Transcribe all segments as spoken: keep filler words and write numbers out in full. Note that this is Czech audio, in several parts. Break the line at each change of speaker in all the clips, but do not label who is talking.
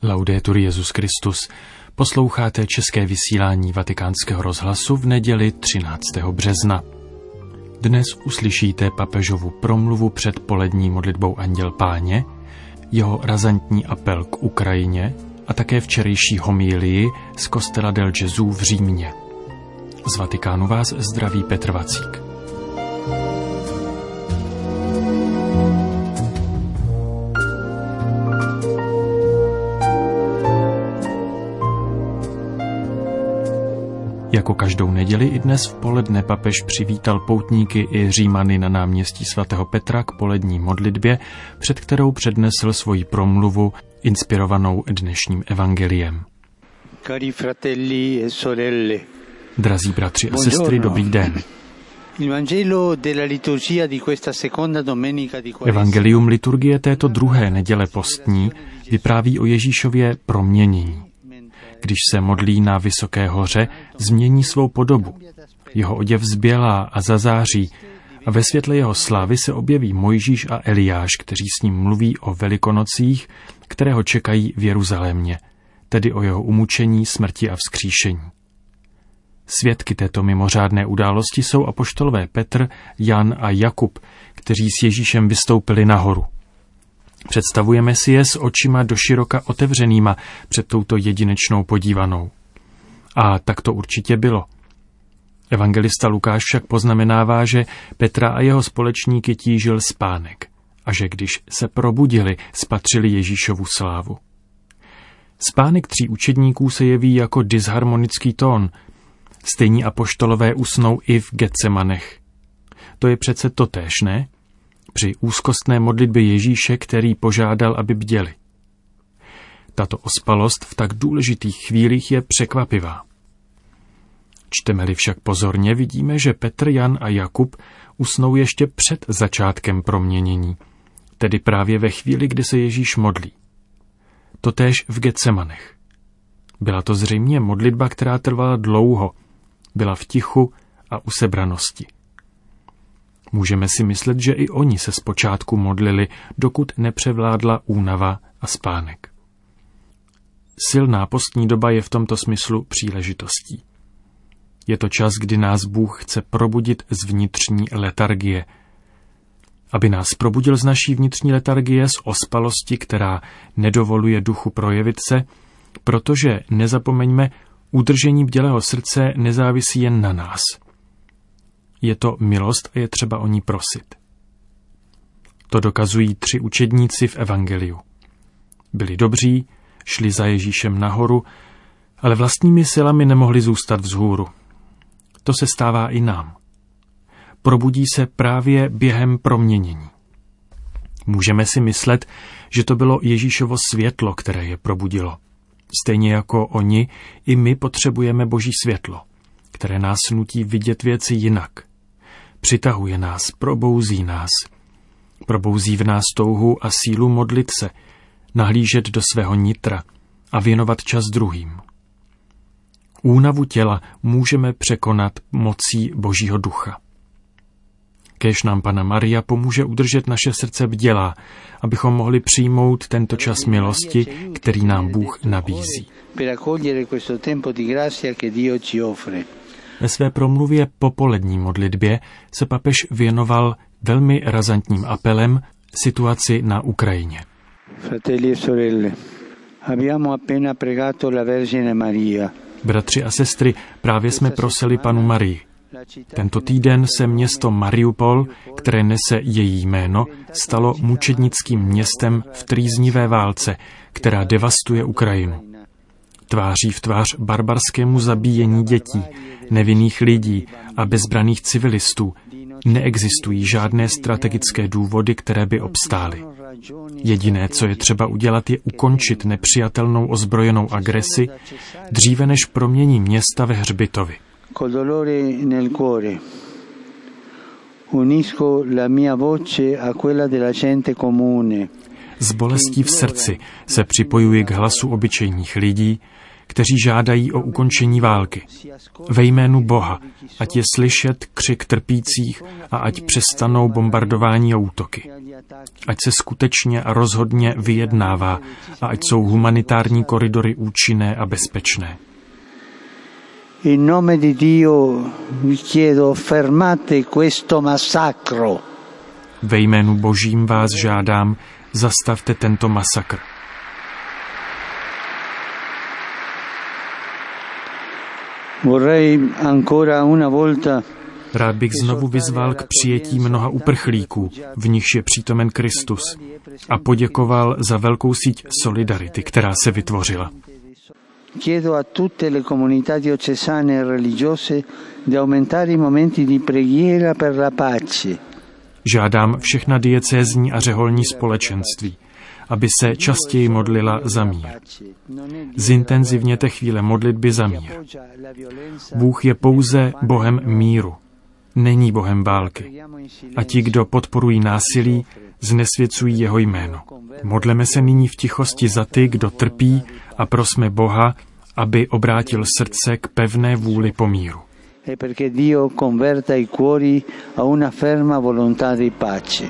Laudetur Jesus Christus. Posloucháte české vysílání Vatikánského rozhlasu v neděli třináctého března. Dnes uslyšíte papežovu promluvu před polední modlitbou Anděl Páně, jeho razantní apel k Ukrajině a také včerejší homílii z kostela del Gesù v Římě. Z Vatikánu vás zdraví Petr Vacík. Jako každou neděli i dnes v poledne papež přivítal poutníky i Římany na náměstí svatého Petra k polední modlitbě, před kterou přednesl svoji promluvu inspirovanou dnešním evangeliem.
Cari fratelli e sorelle.
Drazí bratři a sestry, dobrý den. Evangelium liturgie této druhé neděle postní vypráví o Ježíšově proměnění. Když se modlí na vysoké hoře, změní svou podobu. Jeho oděv zbělá a zazáří a ve světle jeho slávy se objeví Mojžíš a Eliáš, kteří s ním mluví o velikonocích, které ho čekají v Jeruzalémě, tedy o jeho umučení, smrti a vzkříšení. Svědky této mimořádné události jsou apoštolové Petr, Jan a Jakub, kteří s Ježíšem vystoupili nahoru. Představujeme si je s očima doširoka otevřenýma před touto jedinečnou podívanou. A tak to určitě bylo. Evangelista Lukáš však poznamenává, že Petra a jeho společníky tížil spánek a že když se probudili, spatřili Ježíšovu slávu. Spánek tří učedníků se jeví jako disharmonický tón. Stejní apoštolové usnou i v Getsemanech. To je přece totéž, ne? Při úzkostné modlitbě Ježíše, který požádal, aby bděli. Tato ospalost v tak důležitých chvílích je překvapivá. Čteme-li však pozorně, vidíme, že Petr, Jan a Jakub usnou ještě před začátkem proměnění, tedy právě ve chvíli, kdy se Ježíš modlí. Totéž v Getsemanech. Byla to zřejmě modlitba, která trvala dlouho, byla v tichu a usebranosti. Můžeme si myslet, že i oni se zpočátku modlili, dokud nepřevládla únava a spánek. Silná postní doba je v tomto smyslu příležitostí. Je to čas, kdy nás Bůh chce probudit z vnitřní letargie. Aby nás probudil z naší vnitřní letargie, z ospalosti, která nedovoluje duchu projevit se, protože, nezapomeňme, udržení bdělého srdce nezávisí jen na nás. Je to milost a je třeba o ní prosit. To dokazují tři učedníci v evangeliu. Byli dobří, šli za Ježíšem nahoru, ale vlastními silami nemohli zůstat vzhůru. To se stává i nám. Probudí se právě během proměnění. Můžeme si myslet, že to bylo Ježíšovo světlo, které je probudilo. Stejně jako oni, i my potřebujeme Boží světlo, které nás nutí vidět věci jinak. Přitahuje nás, probouzí nás. Probouzí v nás touhu a sílu modlit se, nahlížet do svého nitra a věnovat čas druhým. Únavu těla můžeme překonat mocí Božího ducha. Kéž nám Panna Maria pomůže udržet naše srdce bdělá, abychom mohli přijmout tento čas milosti, který nám Bůh nabízí. Ve své promluvě po polední modlitbě se papež věnoval velmi razantním apelem situaci na Ukrajině.
Fratelli e sorelle, abbiamo appena pregato la Vergine Maria.
Bratři a sestry, právě jsme prosili Panu Marii. Tento týden se město Mariupol, které nese její jméno, stalo mučednickým městem v trýznivé válce, která devastuje Ukrajinu. Tváří v tvář barbarskému zabíjení dětí, nevinných lidí a bezbraných civilistů neexistují žádné strategické důvody, které by obstály. Jediné, co je třeba udělat, je ukončit nepřijatelnou ozbrojenou agresi dříve než promění města ve hřbitovi.
Col dolore nel cuore unisco la mia voce a quella della gente comune.
S bolestí v srdci se připojuji k hlasu obyčejných lidí, kteří žádají o ukončení války. Ve jménu Boha, ať je slyšet křik trpících a ať přestanou bombardování a útoky. Ať se skutečně a rozhodně vyjednává a ať jsou humanitární koridory účinné a bezpečné.
In nome di Dio vi chiedo fermate questo massacro.
Ve jménu Božím vás žádám, zastavte tento masakr.
Vorrei ancora una volta
Rád bych znovu vyzval k přijetí mnoha uprchlíků, v nichž je přítomen Kristus, a poděkoval za velkou síť solidarity, která se vytvořila.
Chiedo a tutte le comunità diocesane e religiose di aumentare i momenti di preghiera per la pace.
Žádám všechna diecézní a řeholní společenství, aby se častěji modlila za mír. Zintenzivněte chvíle modlitby za mír. Bůh je pouze Bohem míru, není Bohem války. A ti, kdo podporují násilí, znesvěcují jeho jméno. Modleme se nyní v tichosti za ty, kdo trpí, a prosme Boha, aby obrátil srdce k pevné vůli po míru.
E perché Dio converta i cuori a una ferma volontà di pace.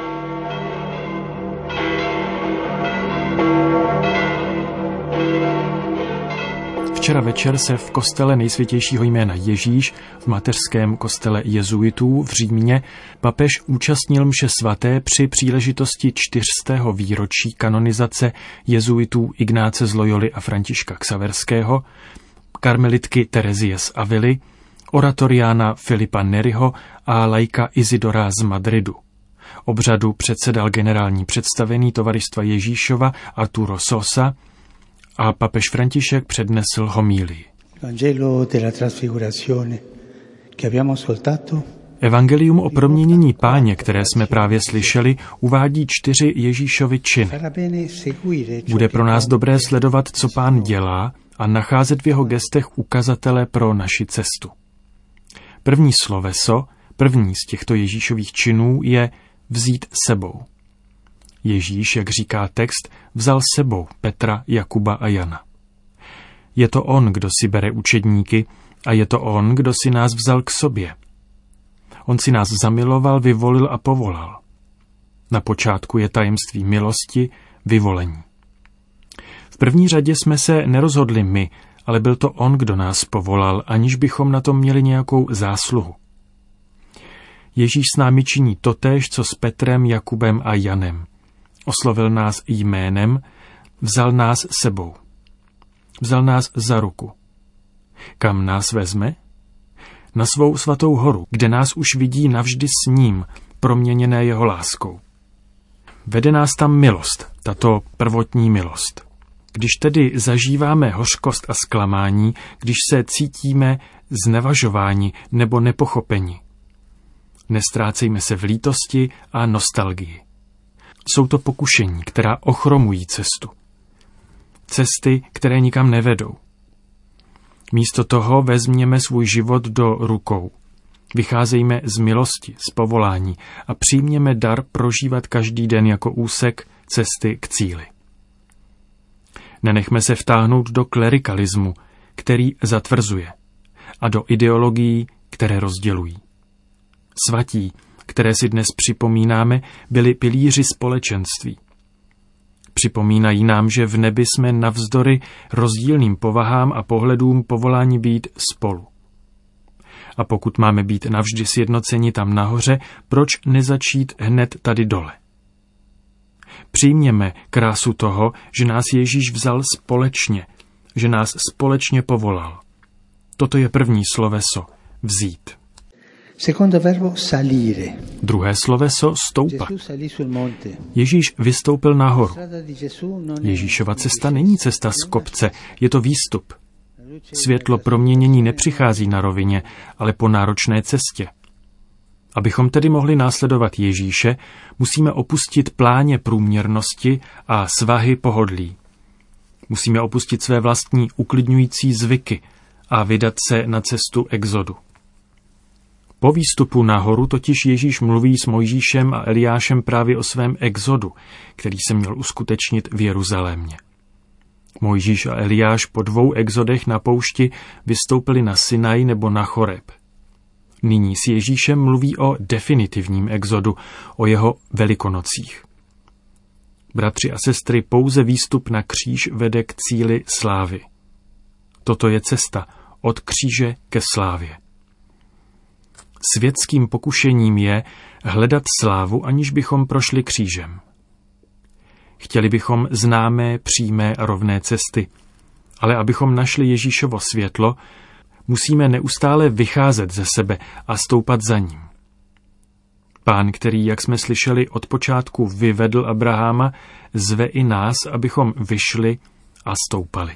Včera večer se v kostele nejsvětějšího jména Ježíš v mateřském kostele jezuitů v Římě papež účastnil mše svaté při příležitosti čtyřstého výročí kanonizace jezuitů Ignáce z Loyoly a Františka Xaverského, karmelitky Terezie z Avily, oratoriána Filipa Neriho a laika Izidora z Madridu. Obřadu předsedal generální představený Tovaristva Ježíšova Arturo Sosa a papež František přednesl homílii. Evangelium o proměnění Páně, které jsme právě slyšeli, uvádí čtyři Ježíšovy činy. Bude pro nás dobré sledovat, co Pán dělá, a nacházet v jeho gestech ukazatele pro naši cestu. První sloveso, první z těchto Ježíšových činů je vzít sebou. Ježíš, jak říká text, vzal sebou Petra, Jakuba a Jana. Je to on, kdo si bere učedníky, a je to on, kdo si nás vzal k sobě. On si nás zamiloval, vyvolil a povolal. Na počátku je tajemství milosti, vyvolení. V první řadě jsme se nerozhodli my, ale byl to on, kdo nás povolal, aniž bychom na tom měli nějakou zásluhu. Ježíš s námi činí totéž, co s Petrem, Jakubem a Janem. Oslovil nás jménem, vzal nás sebou. Vzal nás za ruku. Kam nás vezme? Na svou svatou horu, kde nás už vidí navždy s ním, proměněné jeho láskou. Vede nás tam milost, tato prvotní milost. Když tedy zažíváme hořkost a zklamání, když se cítíme znevažováni nebo nepochopeni, nestrácejme se v lítosti a nostalgii. Jsou to pokušení, která ochromují cestu. Cesty, které nikam nevedou. Místo toho vezměme svůj život do rukou. Vycházejme z milosti, z povolání a přijměme dar prožívat každý den jako úsek cesty k cíli. Nenechme se vtáhnout do klerikalismu, který zatvrzuje, a do ideologií, které rozdělují. Svatí, které si dnes připomínáme, byli pilíři společenství. Připomínají nám, že v nebi jsme navzdory rozdílným povahám a pohledům povoláni být spolu. A pokud máme být navždy sjednoceni tam nahoře, proč nezačít hned tady dole? Přijměme krásu toho, že nás Ježíš vzal společně, že nás společně povolal. Toto je první sloveso, vzít.
Secondo verbo salire.
Druhé sloveso, stoupat. Ježíš vystoupil nahoru. Ježíšova cesta není cesta z kopce, je to výstup. Světlo proměnění nepřichází na rovině, ale po náročné cestě. Abychom tedy mohli následovat Ježíše, musíme opustit pláně průměrnosti a svahy pohodlí. Musíme opustit své vlastní uklidňující zvyky a vydat se na cestu exodu. Po výstupu nahoru totiž Ježíš mluví s Mojžíšem a Eliášem právě o svém exodu, který se měl uskutečnit v Jeruzalémě. Mojžíš a Eliáš po dvou exodech na poušti vystoupili na Sinaj nebo na Choreb. Nyní s Ježíšem mluví o definitivním exodu, o jeho velikonocích. Bratři a sestry, pouze výstup na kříž vede k cíli slávy. Toto je cesta od kříže ke slávě. Světským pokušením je hledat slávu, aniž bychom prošli křížem. Chtěli bychom známé, přímé a rovné cesty, ale abychom našli Ježíšovo světlo, musíme neustále vycházet ze sebe a stoupat za ním. Pán, který, jak jsme slyšeli, od počátku vyvedl Abraháma, zve i nás, abychom vyšli a stoupali.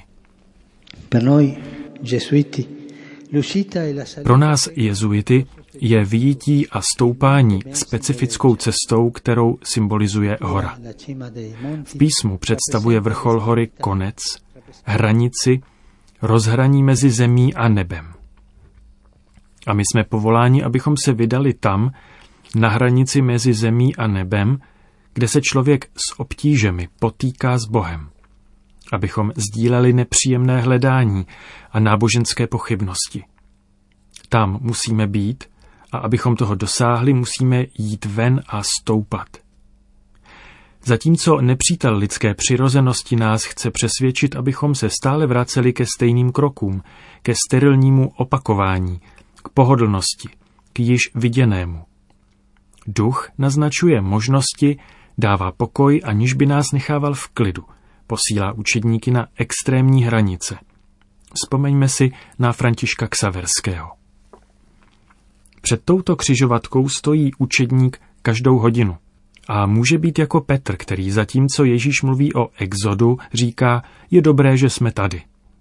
Pro nás jezuity je vyjití a stoupání specifickou cestou, kterou symbolizuje hora. V písmu představuje vrchol hory konec, hranici, rozhraní mezi zemí a nebem. A my jsme povoláni, abychom se vydali tam, na hranici mezi zemí a nebem, kde se člověk s obtížemi potýká s Bohem. Abychom sdíleli nepříjemné hledání a náboženské pochybnosti. Tam musíme být a abychom toho dosáhli, musíme jít ven a stoupat. Zatímco nepřítel lidské přirozenosti nás chce přesvědčit, abychom se stále vraceli ke stejným krokům, ke sterilnímu opakování, k pohodlnosti, k již viděnému. Duch naznačuje možnosti, dává pokoj, aniž by nás nechával v klidu, posílá učedníky na extrémní hranice. Vzpomeňme si na Františka Xaverského. Před touto křižovatkou stojí učedník každou hodinu a může být jako Petr, který zatímco Ježíš mluví o exodu, říká, je dobré, že jsme tady.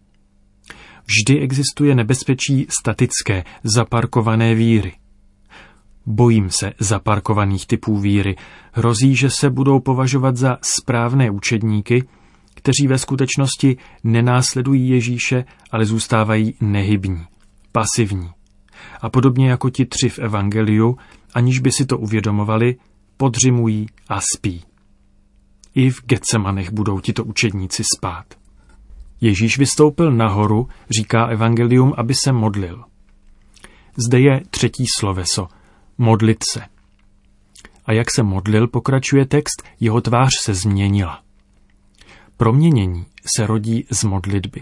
Vždy existuje nebezpečí statické, zaparkované víry. Bojím se zaparkovaných typů víry. Hrozí, že se budou považovat za správné učedníky, kteří ve skutečnosti nenásledují Ježíše, ale zůstávají nehybní, pasivní. A podobně jako ti tři v evangeliu, aniž by si to uvědomovali, podřimují a spí. I v Getsemanech budou tito učedníci spát. Ježíš vystoupil nahoru, říká evangelium, aby se modlil. Zde je třetí sloveso, modlit se. A jak se modlil, pokračuje text, jeho tvář se změnila. Proměnění se rodí z modlitby.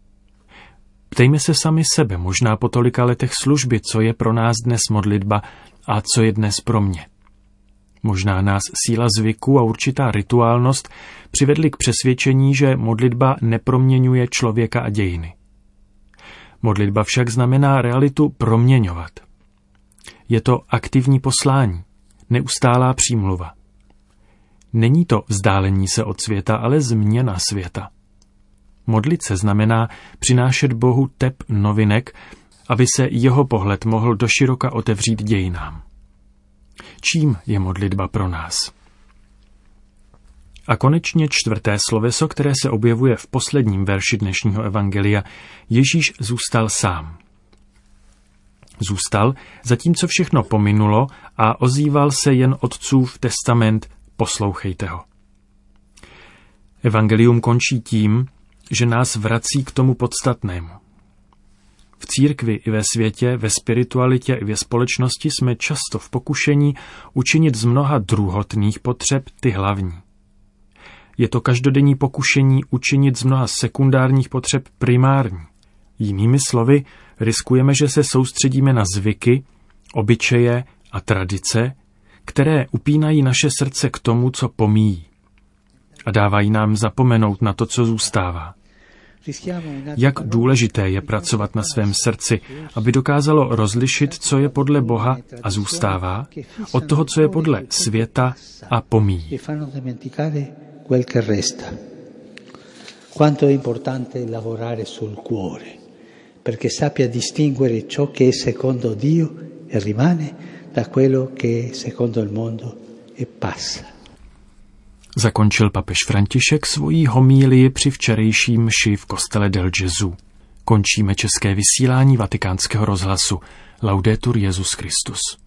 Ptejme se sami sebe, možná po tolika letech služby, co je pro nás dnes modlitba a co je dnes pro mě. Možná nás síla zvyku a určitá rituálnost přivedly k přesvědčení, že modlitba neproměňuje člověka a dějiny. Modlitba však znamená realitu proměňovat. Je to aktivní poslání, neustálá přímluva. Není to vzdálení se od světa, ale změna světa. Modlit se znamená přinášet Bohu tep novinek, aby se jeho pohled mohl doširoka otevřít dějinám. Čím je modlitba pro nás? A konečně čtvrté sloveso, které se objevuje v posledním verši dnešního evangelia. Ježíš zůstal sám. Zůstal, zatímco všechno pominulo a ozýval se jen otcův testament, poslouchejte ho. Evangelium končí tím, že nás vrací k tomu podstatnému. V církvi i ve světě, ve spiritualitě i ve společnosti jsme často v pokušení učinit z mnoha druhotných potřeb ty hlavní. Je to každodenní pokušení učinit z mnoha sekundárních potřeb primární. Jinými slovy, riskujeme, že se soustředíme na zvyky, obyčeje a tradice, které upínají naše srdce k tomu, co pomíjí. A dávají nám zapomenout na to, co zůstává. Jak důležité je pracovat na svém srdci, aby dokázalo rozlišit, co je podle Boha a zůstává, od toho, co je podle světa a pomíjí.
Quanto è importante lavorare sul cuore, perché sappia distinguere ciò che è secondo Dio e rimane da quello che è secondo il mondo e passa.
Zakončil papež František svojí homílii při včerejší mši v kostele del Gesù. Končíme české vysílání Vatikánského rozhlasu. Laudetur Jesus Christus.